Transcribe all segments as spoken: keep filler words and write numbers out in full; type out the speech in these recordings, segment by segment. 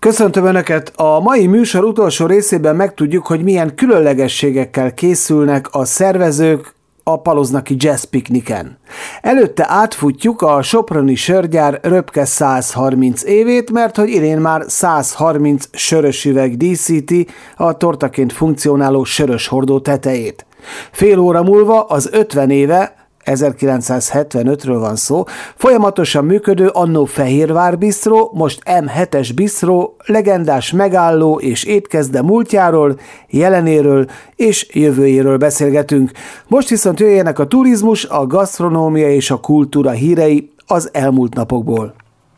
Köszöntöm Önöket! A mai műsor utolsó részében megtudjuk, hogy milyen különlegességekkel készülnek a szervezők a paloznaki jazz pikniken. Előtte átfutjuk a soproni sörgyár röpke száz harminc évét, mert hogy idén már száz harminc sörös üveg díszíti a tortaként funkcionáló sörös hordó tetejét. Fél óra múlva az ötven éve, ezerkilencszázhetvenötről van szó, folyamatosan működő annó Fehérvár Bistró, most em hetes Bistró legendás megálló és étkezde múltjáról, jelenéről és jövőjéről beszélgetünk. Most viszont jöjjenek a turizmus, a gasztronómia és a kultúra hírei az elmúlt napokból.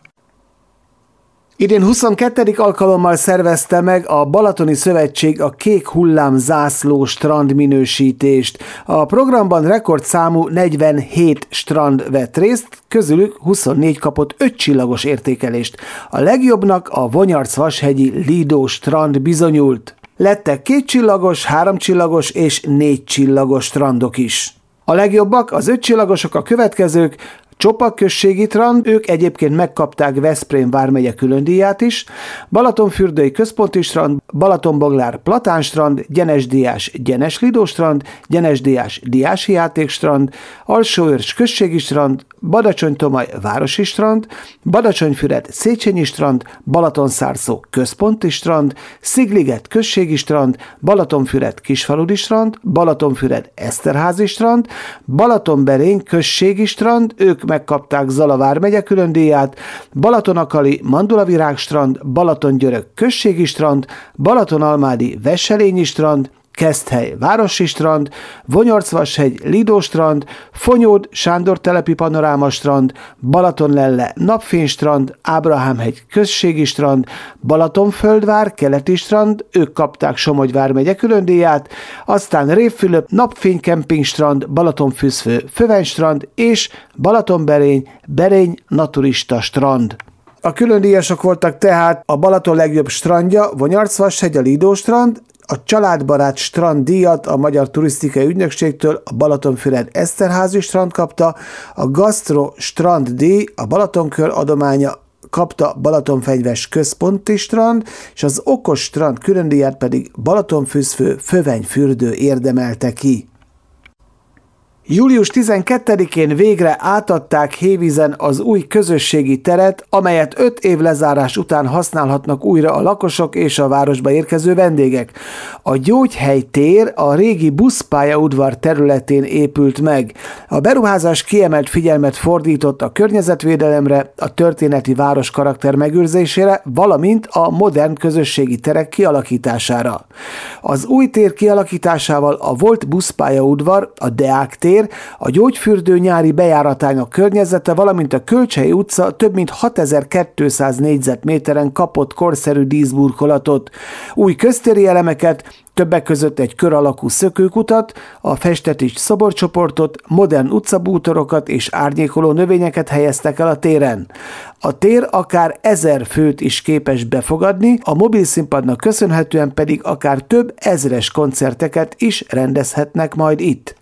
Idén huszonkettedik alkalommal szervezte meg a Balatoni Szövetség a Kék Hullám zászló strand minősítést. A programban rekordszámú negyvenhét strand vett részt, közülük huszonnégy kapott öt csillagos értékelést. A legjobbnak a Vonyarc-Vashegyi Lido strand bizonyult. Lettek két csillagos, három csillagos és négy csillagos strandok is. A legjobbak, az öt csillagosok a következők: Csopak községi strand, ők egyébként megkapták Veszprém vármegye különdíját is, Balatonfürdői központi strand, Balatonboglár Platán strand, Gyenes-Diás Gyenes Lido strand, Gyenes-Diás Diási játékstrand, Alsóörs községi strand, Badacsony-Tomaj városi strand, Badacsonyfüred Széchenyi strand, Balatonszárszó központi strand, Szigliget községi strand, Balatonfüred kisfaludi strand, Balatonfüred Eszterházi strand, Balatonberény községi strand, ők megkapták Zala vármegye különdíját, Balatonakali Mandulavirág strand, Balatongyörök községi strand, Balatonalmádi Veselényi strand, Keszthely városi strand, Vonyarc-Vashegy Lido strand, Fonyód Sándor telepi panoráma strand, Balatonlelle Napfény strand, Ábrahámhegy községi strand, Balatonföldvár keleti strand, ők kapták Somogy vármegye különdíját, aztán Révfülöp Napfény kemping strand, Balatonfüszfő Föveny strand és Balatonberény Berény naturista strand. A különdíjasok voltak tehát a Balaton legjobb strandja, Vonyarc-Vashegy a Lido strand, a családbarát strand díjat a Magyar Turisztikai Ügynökségtől a Balatonfüred Eszterházi strand kapta, a Gastro strand díj a Balatonkör adománya kapta Balatonfenyves központi strand, és az Okos strand különdíját pedig Balatonfüszfő Fövenyfürdő érdemelte ki. július tizenkettedikén végre átadták Hévízen az új közösségi teret, amelyet öt év lezárás után használhatnak újra a lakosok és a városba érkező vendégek. A Gyógyhely tér a régi buszpályaudvar területén épült meg. A beruházás kiemelt figyelmet fordított a környezetvédelemre, a történeti város karakter megőrzésére, valamint a modern közösségi terek kialakítására. Az új tér kialakításával a volt buszpályaudvar, a Deák tér, a Gyógyfürdő nyári bejáratának környezete, valamint a Kölcsey utca több mint hatezer-kétszáz négyzetméteren kapott korszerű díszburkolatot, új köztéri elemeket, többek között egy kör alakú szökőkutat, a festetés szoborcsoportot, modern utcabútorokat és árnyékoló növényeket helyeztek el a téren. A tér akár ezer főt is képes befogadni, a mobil színpadnak köszönhetően pedig akár több ezres koncerteket is rendezhetnek majd itt.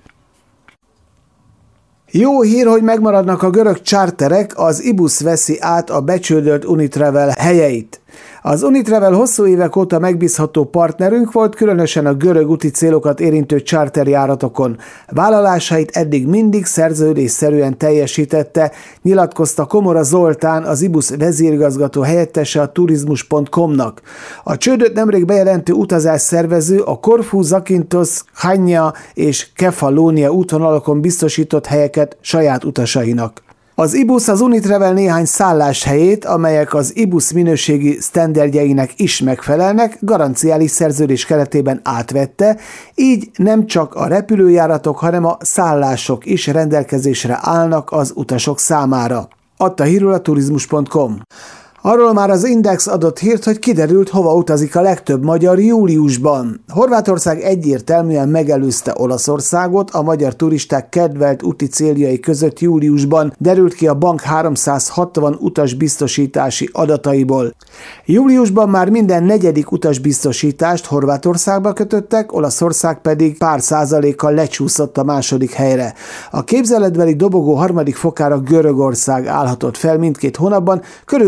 Jó hír, hogy megmaradnak a görög charterek, az Ibusz veszi át a becsődölt Unitravel helyeit. Az Unitravel hosszú évek óta megbízható partnerünk volt, különösen a görög úti célokat érintő charterjáratokon. Vállalásait eddig mindig szerződésszerűen teljesítette, nyilatkozta Komora Zoltán, az Ibusz vezérigazgató helyettese a turizmus pont com-nak. A csődöt nemrég bejelentő utazásszervező a Korfú, Zakynthos, Chania és Kefalónia útvonalakon biztosított helyeket saját utasainak. Az Ibusz az Unitravel néhány szálláshelyét, amelyek az Ibusz minőségi sztenderdjeinek is megfelelnek, garanciális szerződés keretében átvette, így nem csak a repülőjáratok, hanem a szállások is rendelkezésre állnak az utasok számára. Adta hírül a turizmus pont com. Arról már az Index adott hírt, hogy kiderült, hova utazik a legtöbb magyar júliusban. Horvátország egyértelműen megelőzte Olaszországot a magyar turisták kedvelt úti céljai között júliusban, derült ki a bank háromszázhatvan utasbiztosítási adataiból. Júliusban már minden negyedik utasbiztosítást Horvátországba kötöttek, Olaszország pedig pár százalékkal lecsúszott a második helyre. A képzeletbeli dobogó harmadik fokára Görögország állhatott fel mindkét hónapban, körülbelül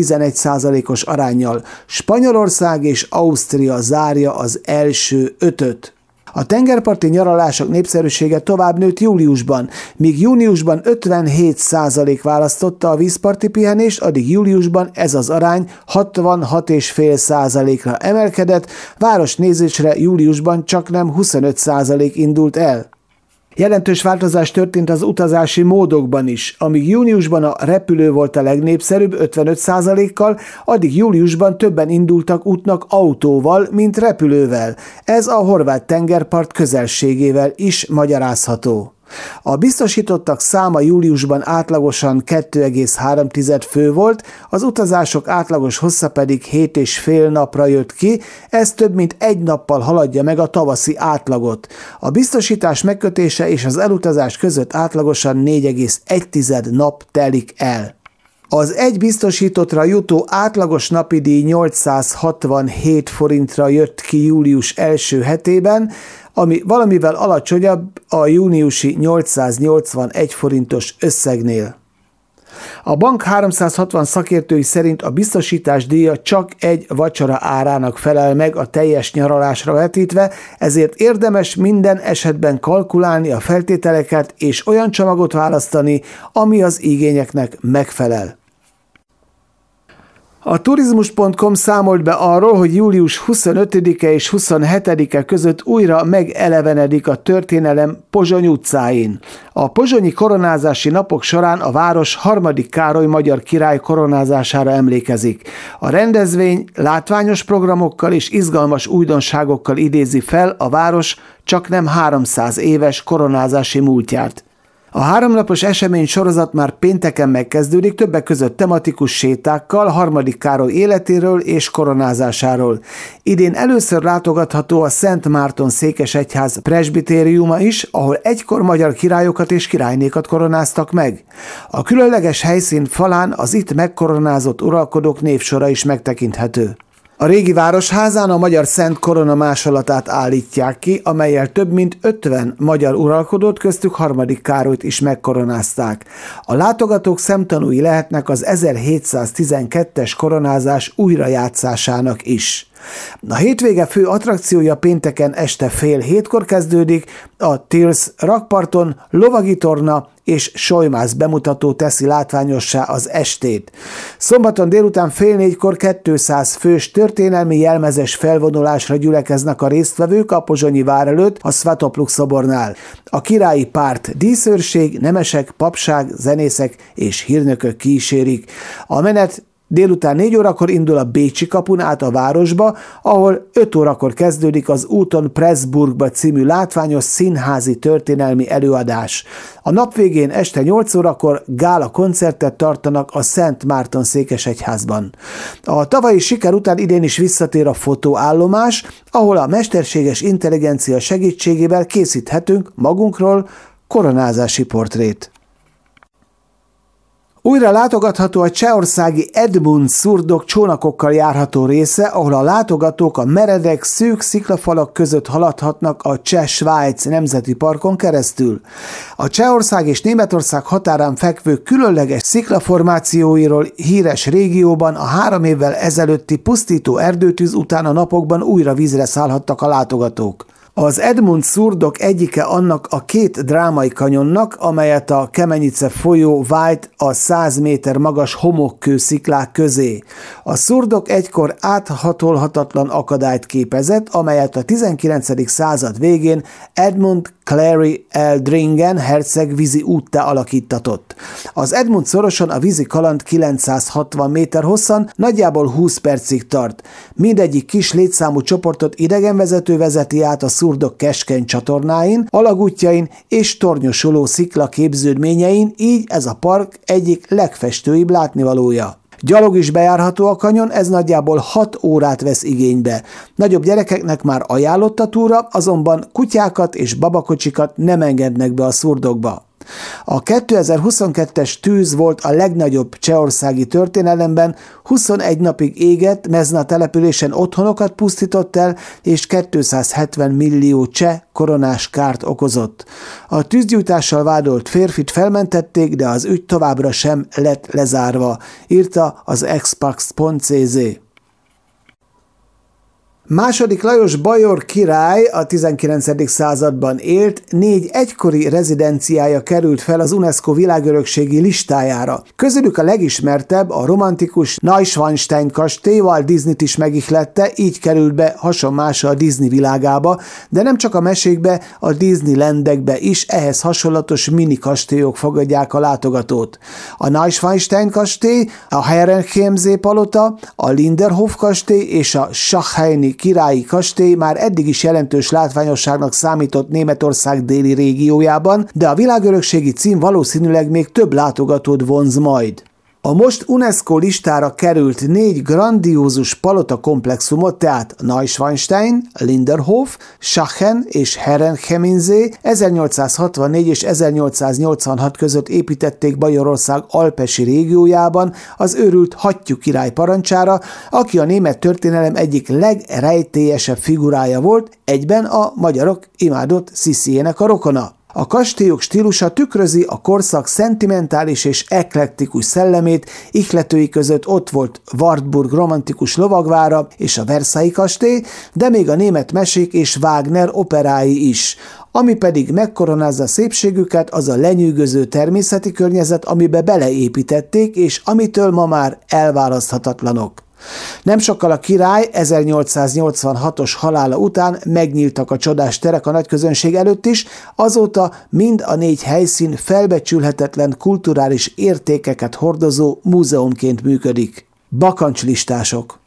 tizenegy százalékos aránnyal. Spanyolország és Ausztria zárja az első ötöt. A tengerparti nyaralások népszerűsége tovább nőtt júliusban, míg júniusban ötvenhét százalék választotta a vízparti pihenést, addig júliusban ez az arány hatvanhat egész öt százalékra emelkedett, városnézésre júliusban csaknem huszonöt százalék indult el. Jelentős változás történt az utazási módokban is. Amíg júniusban a repülő volt a legnépszerűbb ötvenöt százalékkal, addig júliusban többen indultak útnak autóval, mint repülővel. Ez a horvát tengerpart közelségével is magyarázható. A biztosítottak száma júliusban átlagosan kettő egész három fő volt, az utazások átlagos hossza pedig hét és fél napra jött ki, ez több mint egy nappal haladja meg a tavaszi átlagot. A biztosítás megkötése és az elutazás között átlagosan négy egész egy nap telik el. Az egy biztosítottra jutó átlagos napi díj nyolcszázhatvanhét forintra jött ki július első hetében, ami valamivel alacsonyabb a júniusi nyolcszáznyolcvanegy forintos összegnél. A bank háromszázhatvan szakértői szerint a biztosítás díja csak egy vacsora árának felel meg a teljes nyaralásra vetítve, ezért érdemes minden esetben kalkulálni a feltételeket és olyan csomagot választani, ami az igényeknek megfelel. A turizmus pont com számolt be arról, hogy július huszonötödike és huszonhetedike között újra megelevenedik a történelem Pozsony utcáin. A pozsonyi koronázási napok során a város harmadik Károly magyar király koronázására emlékezik. A rendezvény látványos programokkal és izgalmas újdonságokkal idézi fel a város csaknem háromszáz éves koronázási múltját. A háromnapos esemény sorozat már pénteken megkezdődik, többek között tematikus sétákkal, harmadik Károly életéről és koronázásáról. Idén először látogatható a Szent Márton székesegyház presbitériuma is, ahol egykor magyar királyokat és királynékat koronáztak meg. A különleges helyszín falán az itt megkoronázott uralkodók névsora is megtekinthető. A régi városházán a magyar Szent Korona másolatát állítják ki, amellyel több mint ötven magyar uralkodót, köztük harmadik Károlyt is megkoronázták. A látogatók szemtanúi lehetnek az ezerhétszáztizenkettes koronázás újrajátszásának is. A hétvége fő attrakciója pénteken este fél hétkor kezdődik, a Thirsz rakparton lovagi torna és solymász bemutató teszi látványossá az estét. Szombaton délután fél négykor kétszáz fős történelmi jelmezes felvonulásra gyülekeznek a résztvevők a pozsonyi vár előtt a Svatopluk szobornál. A királyi párt díszőrség, nemesek, papság, zenészek és hírnökök kísérik. A menet délután négy órakor indul a Bécsi kapun át a városba, ahol öt órakor kezdődik az Úton Pressburgba című látványos színházi történelmi előadás. A nap végén este nyolc órakor gála koncertet tartanak a Szent Márton székesegyházban. A tavalyi siker után idén is visszatér a fotóállomás, ahol a mesterséges intelligencia segítségével készíthetünk magunkról koronázási portrét. Újra látogatható a csehországi Edmund szurdok csónakokkal járható része, ahol a látogatók a meredek, szűk sziklafalak között haladhatnak a Cseh-Svájc nemzeti parkon keresztül. A Csehország és Németország határán fekvő különleges sziklaformációiról híres régióban a három évvel ezelőtti pusztító erdőtűz után a napokban újra vízre szállhattak a látogatók. Az Edmund szurdok egyike annak a két drámai kanyonnak, amelyet a Kemenice folyó vájt a száz méter magas homokkő sziklák közé. A szurdok egykor áthatolhatatlan akadályt képezett, amelyet a tizenkilencedik század végén Edmund Clary Eldringen herceg vízi úttá alakíttatott. Az Edmund szoroson a vízi kaland kilencszázhatvan méter hosszan, nagyjából húsz percig tart. Mindegyik kis létszámú csoportot idegenvezető vezeti át a szurdok keskeny csatornáin, alagútjain és tornyosuló szikla képződményein, így ez a park egyik legfestőibb látnivalója. Gyalog is bejárható a kanyon, ez nagyjából hat órát vesz igénybe. Nagyobb gyerekeknek már ajánlott a túra, azonban kutyákat és babakocsikat nem engednek be a szurdokba. A kétezer-huszonkettes tűz volt a legnagyobb csehországi történelemben, huszonegy napig égett, Mezna településen otthonokat pusztított el, és kétszázhetven millió cseh koronás kárt okozott. A tűzgyújtással vádolt férfit felmentették, de az ügy továbbra sem lett lezárva, írta az expax pont cé zé. Második Lajos bajor király a tizenkilencedik században élt, négy egykori rezidenciája került fel az UNESCO világörökségi listájára. Közülük a legismertebb a romantikus Neuschwanstein kastély, Walt Disneyt is megihlette, így került be hasonmása a Disney világába, de nem csak a mesékbe, a Disneylandekbe is ehhez hasonlatos mini kastélyok fogadják a látogatót. A Neuschwanstein kastély, a Herrenchiemsee palota, a Linderhof kastély és a Schachheini királyi kastély már eddig is jelentős látványosságnak számított Németország déli régiójában, de a világörökségi cím valószínűleg még több látogatót vonz majd. A most UNESCO listára került négy grandiózus palota komplexumot, tehát Neuschwanstein, Linderhof, Schachen és Herrenchiemsee ezernyolcszázhatvannégy és ezernyolcszáznyolcvanhat között építették Bajorország alpesi régiójában az őrült hattyú király parancsára, aki a német történelem egyik legrejtélyesebb figurája volt, egyben a magyarok imádott Sziszijének a rokona. A kastélyok stílusa tükrözi a korszak szentimentális és eklektikus szellemét, ihletői között ott volt Wartburg romantikus lovagvára és a Versailles kastély, de még a német mesék és Wagner operái is. Ami pedig megkoronázza szépségüket, az a lenyűgöző természeti környezet, amibe beleépítették, és amitől ma már elválaszthatatlanok. Nem sokkal a király ezernyolcszáznyolcvanhatos halála után megnyíltak a csodás terek a nagyközönség előtt is, azóta mind a négy helyszín felbecsülhetetlen kulturális értékeket hordozó múzeumként működik. Bakancslistások.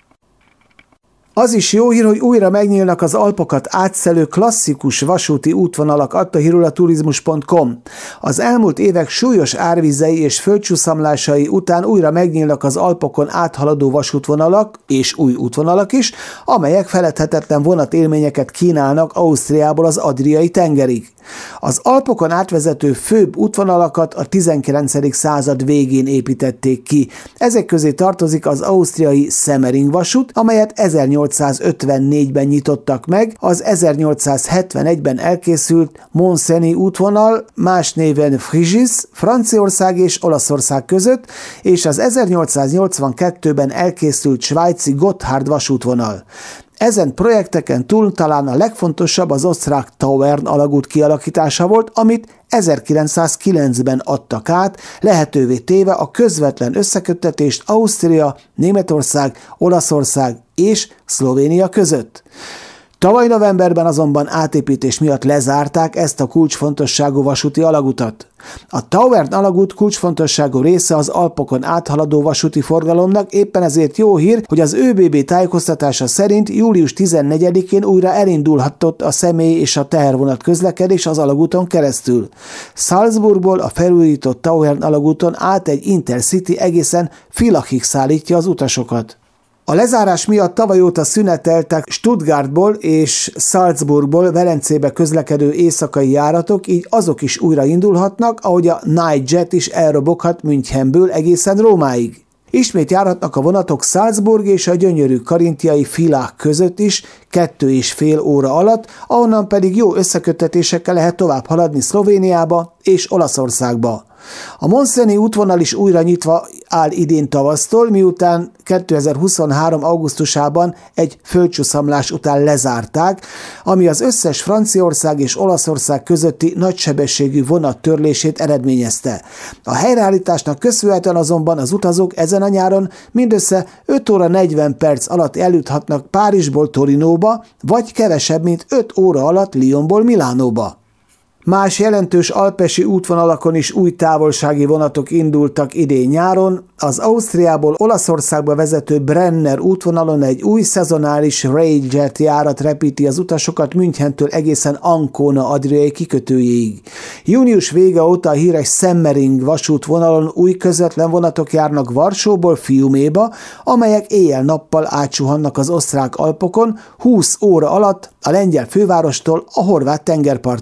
Az is jó hír, hogy újra megnyílnak az Alpokat átszelő klasszikus vasúti útvonalak, adta hírül a turizmus pont com. Az elmúlt évek súlyos árvizei és földcsúszamlásai után újra megnyílnak az Alpokon áthaladó vasútvonalak és új útvonalak is, amelyek feledhetetlen vonatélményeket kínálnak Ausztriából az Adriai tengerig. Az Alpokon átvezető főbb útvonalakat a tizenkilencedik század végén építették ki. Ezek közé tartozik az ausztriai Semmering vasút, amelyet ezernyolcszázötvennégyben nyitottak meg, az ezernyolcszázhetvenegyben elkészült Mont-Cenis útvonal, más néven Frigis, Franciaország és Olaszország között, és az ezernyolcszáznyolcvankettőben elkészült svájci Gotthard vasútvonal. Ezen projekteken túl talán a legfontosabb az osztrák Tauern alagút kialakítása volt, amit ezerkilencszázkilencben adtak át, lehetővé téve a közvetlen összeköttetést Ausztria, Németország, Olaszország és Szlovénia között. Tavaly novemberben azonban átépítés miatt lezárták ezt a kulcsfontosságú vasúti alagutat. A Tauern alagút kulcsfontosságú része az Alpokon áthaladó vasúti forgalomnak, éppen ezért jó hír, hogy az ÖBB tájékoztatása szerint július tizennegyedikén újra elindulhatott a személy és a tehervonat közlekedés az alagúton keresztül. Salzburgból a felújított Tauern alagúton át egy Intercity egészen Villachig szállítja az utasokat. A lezárás miatt tavaly óta szüneteltek Stuttgartból és Salzburgból Velencébe közlekedő éjszakai járatok, így azok is újra indulhatnak, ahogy a Nightjet is elroboghat Münchenből egészen Rómáig. Ismét járhatnak a vonatok Salzburg és a gyönyörű karintiai Villach között is kettő és fél óra alatt, ahonnan pedig jó összeköttetésekkel lehet tovább haladni Szlovéniába és Olaszországba. A Mont-Cenis útvonal is újra nyitva áll idén tavasztól, miután kétezer-huszonhárom augusztusában egy földcsúszamlás után lezárták, ami az összes Franciaország és Olaszország közötti nagysebességű vonat törlését eredményezte. A helyreállításnak köszönhetően azonban az utazók ezen a nyáron mindössze öt óra negyven perc alatt eljuthatnak Párizsból Torinóba, vagy kevesebb, mint öt óra alatt Lyonból Milánóba. Más jelentős alpesi útvonalakon is új távolsági vonatok indultak idén nyáron. Az Ausztriából Olaszországba vezető Brenner útvonalon egy új szezonális Railjet járat repíti az utasokat Münchentől egészen Ancona adriai kikötőjéig. Június vége óta a híres Semmering vasútvonalon új közvetlen vonatok járnak Varsóból Fiuméba, amelyek éjjel-nappal átsuhannak az osztrák Alpokon húsz óra alatt a lengyel fővárostól a horvát tengerpartig.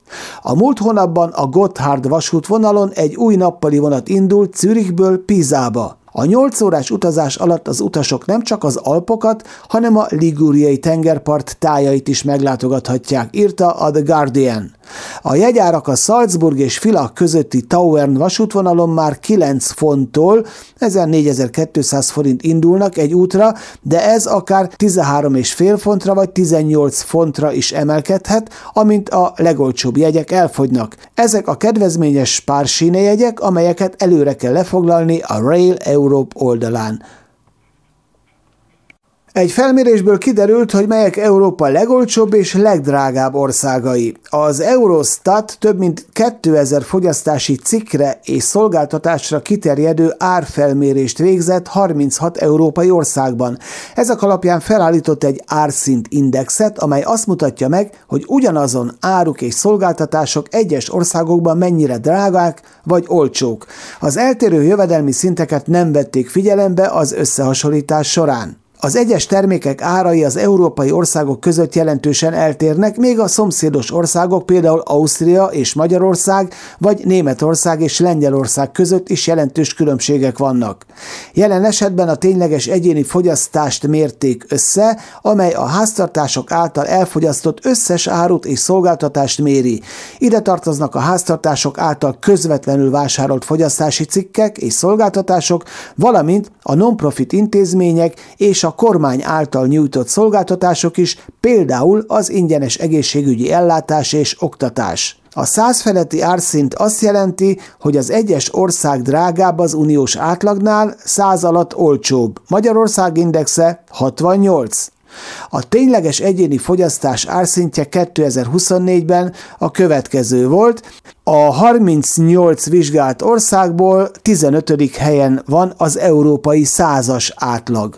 A múlt hónapban a Gotthard vasútvonalon egy új nappali vonat indult Zürichből Pisába. A nyolc órás utazás alatt az utasok nem csak az Alpokat, hanem a ligúriai tengerpart tájait is meglátogathatják, írta a The Guardian. A jegyárak a Salzburg és Villach közötti Tauern vasútvonalon már kilenc fonttól, ezer négyezer-kétszáz forint indulnak egy útra, de ez akár tizenhárom egész öt fontra vagy tizennyolc fontra is emelkedhet, amint a legolcsóbb jegyek elfogynak. Ezek a kedvezményes spársíne jegyek, amelyeket előre kell lefoglalni a Rail Europe oldalán. Egy felmérésből kiderült, hogy melyek Európa legolcsóbb és legdrágább országai. Az Eurostat több mint kétezer fogyasztási cikkre és szolgáltatásra kiterjedő árfelmérést végzett harminchat európai országban. Ezek alapján felállított egy árszint indexet, amely azt mutatja meg, hogy ugyanazon áruk és szolgáltatások egyes országokban mennyire drágák vagy olcsók. Az eltérő jövedelmi szinteket nem vették figyelembe az összehasonlítás során. Az egyes termékek árai az európai országok között jelentősen eltérnek, még a szomszédos országok, például Ausztria és Magyarország, vagy Németország és Lengyelország között is jelentős különbségek vannak. Jelen esetben a tényleges egyéni fogyasztást mérték össze, amely a háztartások által elfogyasztott összes árut és szolgáltatást méri. Ide tartoznak a háztartások által közvetlenül vásárolt fogyasztási cikkek és szolgáltatások, valamint a non-profit intézmények és a a kormány által nyújtott szolgáltatások is, például az ingyenes egészségügyi ellátás és oktatás. A száz feletti árszint azt jelenti, hogy az egyes ország drágább az uniós átlagnál, száz alatt olcsóbb. Magyarország indexe hatvannyolc. A tényleges egyéni fogyasztás árszintje kétezer-huszonnégyben a következő volt. A harmincnyolc vizsgált országból tizenötödik helyen van az európai százas átlag.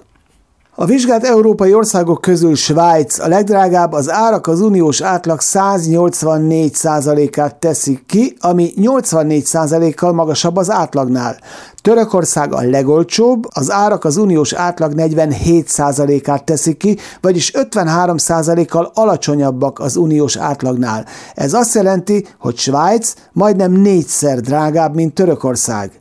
A vizsgált európai országok közül Svájc a legdrágább, az árak az uniós átlag száznyolcvannégy százalékát teszik ki, ami nyolcvannégy százalékkal magasabb az átlagnál. Törökország a legolcsóbb, az árak az uniós átlag negyvenhét százalékát teszik ki, vagyis ötvenhárom százalékkal alacsonyabbak az uniós átlagnál. Ez azt jelenti, hogy Svájc majdnem négyszer drágább, mint Törökország.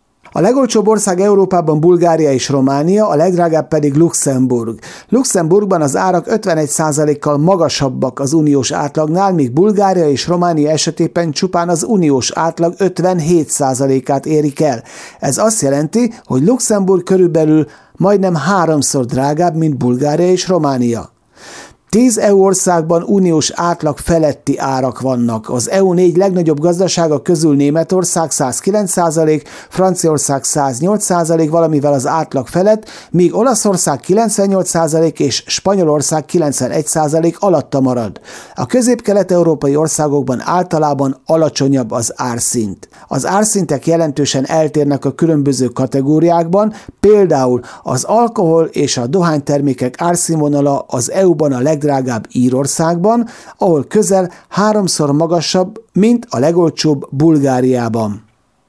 A legolcsóbb ország Európában Bulgária és Románia, a legdrágább pedig Luxemburg. Luxemburgban az árak ötvenegy százalékkal magasabbak az uniós átlagnál, míg Bulgária és Románia esetében csupán az uniós átlag ötvenhét százalékát érik el. Ez azt jelenti, hogy Luxemburg körülbelül majdnem háromszor drágább, mint Bulgária és Románia. tíz é u országban uniós átlag feletti árak vannak. Az é u négy legnagyobb gazdasága közül Németország százkilenc százalék, Franciaország száznyolc százalék, valamivel az átlag felett, míg Olaszország kilencvennyolc százalék és Spanyolország kilencvenegy százalék alatta marad. A közép-kelet-európai országokban általában alacsonyabb az árszint. Az árszintek jelentősen eltérnek a különböző kategóriákban, például az alkohol és a dohánytermékek árszínvonala az é u-ban a legdrágább Írországban, ahol közel háromszor magasabb, mint a legolcsóbb Bulgáriában.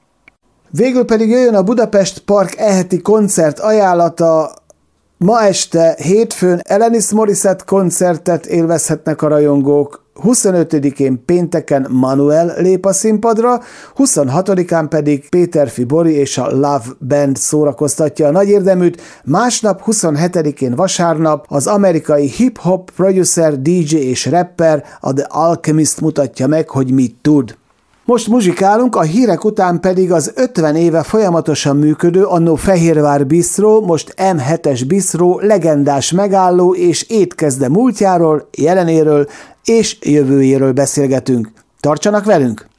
Végül pedig jöjjön a Budapest Park eheti koncert ajánlata. Ma este hétfőn Alanis Morissette koncertet élvezhetnek a rajongók. huszonötödikén pénteken Manuel lép a színpadra, huszonhatodikán pedig Péterfi Bori és a Love Band szórakoztatja a nagyérdeműt, másnap huszonhetedikén vasárnap az amerikai hip-hop producer, dé dzsé és rapper, a The Alchemist mutatja meg, hogy mit tud. Most muzsikálunk, a hírek után pedig az ötven éve folyamatosan működő annó Fehérvár Bistró, most em hetes Bistró legendás megálló és étkezde múltjáról, jelenéről és jövőjéről beszélgetünk. Tartsanak velünk!